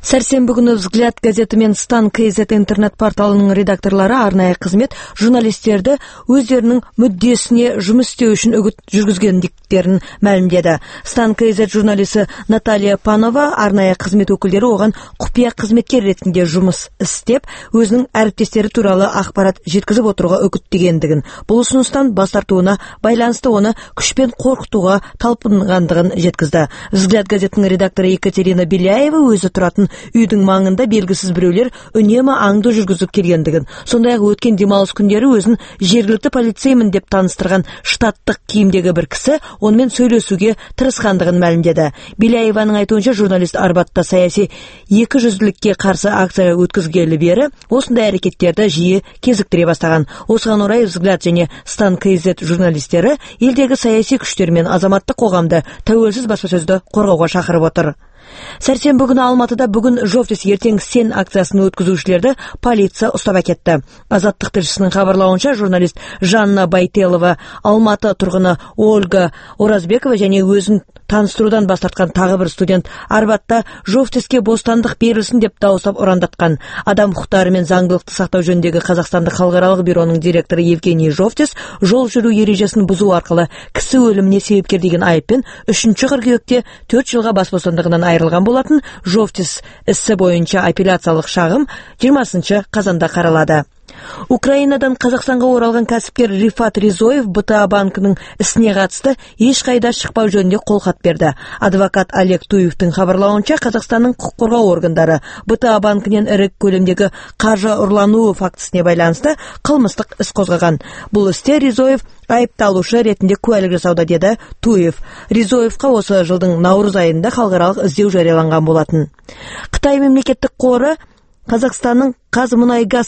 Сәрсенбі күні «Взгляд» газеті мен Стан КЗ интернет порталының редакторлары арнайы қызмет журналистерді өздерінің мүддесіне жұмыс істеу үшін үгіт жүргізгендіктерін мәлімдеді. Стан КЗ журналисі Наталья Панова арнайы қызмет өкілдері оған құпия қызметкер ретінде жұмыс істеп, өзінің әріптестері туралы ақпарат жеткізіп отыруға үгіттегендігін, бұл ұсыныстан бас тартуына байланысты оны күшпен қорқытуға талпынғандығын жеткізді. «Взгляд» газетінің редакторы Екатерина Беляева өзі тұратын үйдің маңында белгісіз біреулер үнемі аңды жүргізіп келгендігін, сондай-ақ өткен демалыс күндері өзін жергілікті полицеймін деп таныстырған штаттық киімдегі бір кісі онымен сөйлесуге тырысқандығын мәлімдеді. Беляеваның айтуынша, журналист Арбатта саяси екіжүзділікке қарсы акция өткізгелі бері осындай әрекеттерді жиі кезіктіре бастаған. Осыған орай «Взгляд» және Стан КЗ журналистері елдегі саяси күштер мен азаматтық қоғамды тәуелсіз баспасөзді қорғауға шақырып отыр. Сәрсенбі күні Алматыда бүгін «Жовтис ертең сен» акциясын өткізушілерді полиция ұстап әкетті. Азаттық тілшісінің хабарлауынша, журналист Жанна Байтелова, Алматы тұрғыны Ольга Оразбекова және өзін таныстырудан бас тартқан тағы бір студент Арбатта «Жовтиске бостандық берілсін» деп дауыстап ұрандатқан. Адам құқықтары мен заңдылықты сақтау жөніндегі Қазақстандық халықаралық бюроның директоры Евгений Жовтис жол жүру ережесін бұзу арқылы кісі өліміне себепкер деген айыппен 3 қыркүйекте 4 жылға бас бостандығынан айырылған болатын. Жовтис ісі бойынша апелляциялық шағым 20 қазанда қаралады. Украинадан Қазақстанға оралған кәсіпкер Рифат Ризоев БТА банкінің ісіне қатысты ешқайда шықпау жөнінде қолхат берді. Адвокат Олег Туевтің хабарлауынша, Қазақстанның құқық қорғау органдары БТА банкінен ірі көлемдегі қаржы ұрлануы фактісіне байланысты қылмыстық іс қозғаған. Бұл істе Ризоев айыпталушы ретінде куәлік жасауда, деді Туев. Ризоевқа осы жылдың наурыз айында халықаралық іздеу жарияланған болатын. Қытай мемлекеттік қоры Қазақстанның Қазмұнайгаз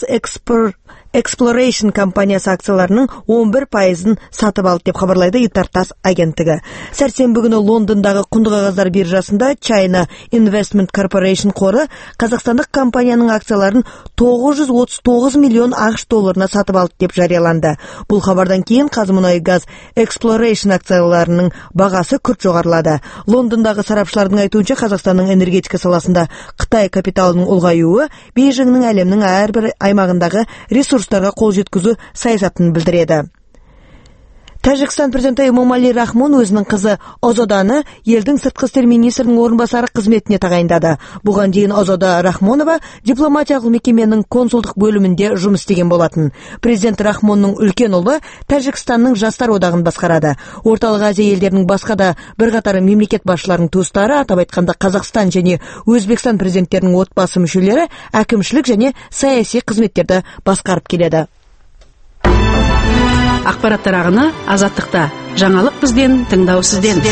Exploration компаниясы акцияларының 11% сатып алды деп хабарлайды Итартас агенттігі. Сәрсенбі күні Лондондағы құнды қағаздар биржасында China Investment Corporation қоры қазақстандық компанияның акцияларын 939 миллион ақш долларына сатып алды деп жарияланды. Бұл хабардан кейін Қазмұнайгаз Exploration акцияларының бағасы күрт жоғарылады. Лондондағы сарапшылардың айтуынша, Қазақстанның энергетика саласында Қытай капиталының ұлғаюы Бейжіңнің әлемнің әрбір аймағындағы ресурстарға қол жеткізу саясатын білдіреді. Тәжікстан президенті Эмомали Рахмон өзінің қызы Озоданы елдің сыртқы істер министрінің орынбасары қызметіне тағайындады. Бұған дейін Озода Рахмонова дипломатиялық мекеменің консулдық бөлімінде жұмыс істеген болатын. Президент Рахмонның үлкен ұлы Тәжікстанның жастар одағын басқарады. Орталық Азия елдерінің басқа да бірқатар мемлекет басшыларының туыстары, атап айтқанда Қазақстан және Өзбекстан президенттерінің отбасы мүшелері әкімшілік және саяси қызметтерді басқарып келеді. Ақпараттар ағыны Азаттықта. Жаңалық бізден, тыңдау сізден.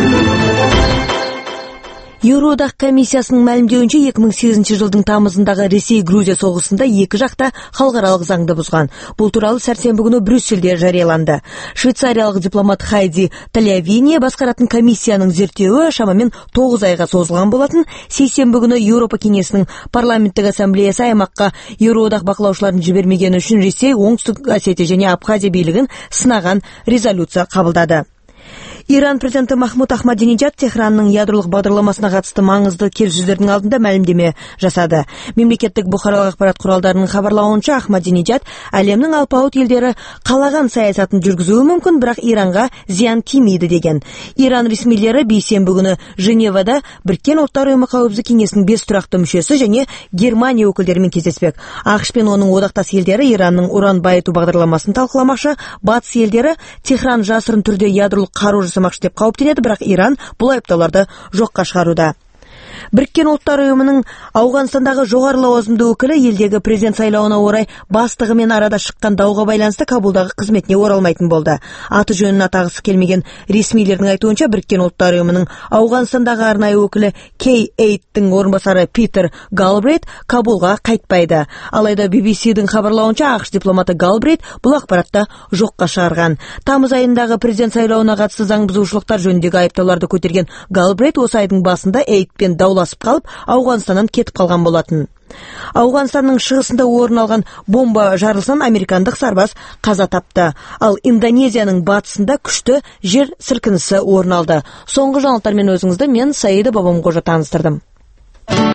Еуроодақ комиссиясының мәлімдеуінше 2008 жылдың тамызындағы Ресей-Грузия соғысында екі жақта халықаралық заңды бұзған. Бұл туралы сәрсенбі күні Брюссельде жарияланды. Швейцариялық дипломат Хайди Талявини басқаратын комиссияның зерттеуі шамамен 9 айға созылған болатын. Сейсенбі күні Еуропа кеңесінің парламенттік ассамблеясы аймаққа Еуроодақ бақылаушыларын жібермегені үшін Ресей, Оңтүстік Осетия және Абхазия билігін сынаған резолюция қабылдады. Иран президенті Махмуд Ахмадинеджад Техранның ядролық бағдарламасына қатысты маңызды келіссөздердің алдында мәлімдеме жасады. Мемлекеттік бұқаралық ақпарат құралдарының хабарлауынша, Ахмадинеджад әлемнің алпауыт елдері қалаған саясатын жүргізуі мүмкін, бірақ Иранға зиян тимейді деген. Иран ресмилері бейсенбі күні Женевада Біріккен ұлттар ұйымы қауіпсіздік кеңесінің 5 тұрақты мүшесі және Германия өкілдерімен кездеспек. ақш пен оның одақтас елдері Иранның уран байыту бағдарламасын талқыламақшы. Батыс елдері Техран жасырын түрде ядролық қару жасамақшы деп қауіптенеді, бірақ Иран бұл айыптауларды жоққа шығаруда. Біріккен ұлттар ұйымының Ауғанстандағы жоғары лауазымды өкілі елдегі президент сайлауына орай бастығымен арада шыққан дауға байланысты Кабулдағы қызметіне оралмайтын болды. Аты жөнін атағысы келмеген ресмилердің айтуынша, Біріккен ұлттар ұйымының Ауғанстандағы арнайы өкілі K8-тің орынбасары Питер Галбрейт Кабулға қайтпайды. Алайда BBC-дің хабарлауынша, ақш дипломаты Галбрейт бұл ақпаратты жоққа шығарған. Тамыз айындағы президент сайлауына қатысты заң бұзушылықтар жөніндегі айыптауларды көтерген Галбрейт осы айдың басында Эйтпен дауласып қалып, Ауғанстаннан кетіп қалған болатын. Ауғанстанның шығысында орын алған бомба жарылысынан американдық сарбаз қаза тапты. Ал Индонезияның батысында күшті жер сілкінісі орын алды. Соңғы жаңалықтармен өзіңізді мен Саида Бабамқожа таныстырдым.